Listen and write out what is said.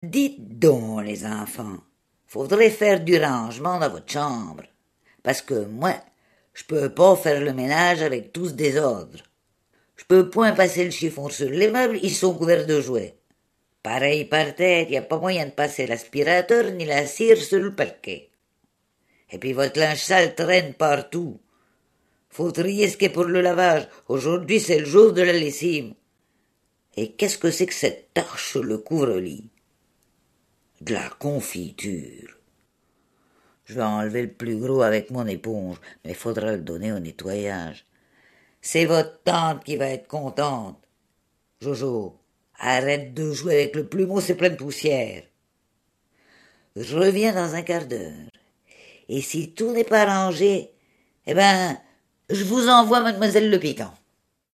Dites donc, les enfants, faudrait faire du rangement dans votre chambre, parce que moi, je peux pas faire le ménage avec tout ce désordre. Je peux point passer le chiffon sur les meubles, ils sont couverts de jouets. Pareil par terre, y a pas moyen de passer l'aspirateur ni la cire sur le parquet. Et puis votre linge sale traîne partout. Faut trier ce qui est pour le lavage. Aujourd'hui, c'est le jour de la lessive. Et qu'est-ce que c'est que cette tache sur le couvre-lit? De la confiture. Je vais enlever le plus gros avec mon éponge, mais faudra le donner au nettoyage. C'est votre tante qui va être contente. Jojo, arrête de jouer avec le plumeau, c'est plein de poussière. Je reviens dans un quart d'heure. Et si tout n'est pas rangé, eh ben, je vous envoie mademoiselle Le Piquant.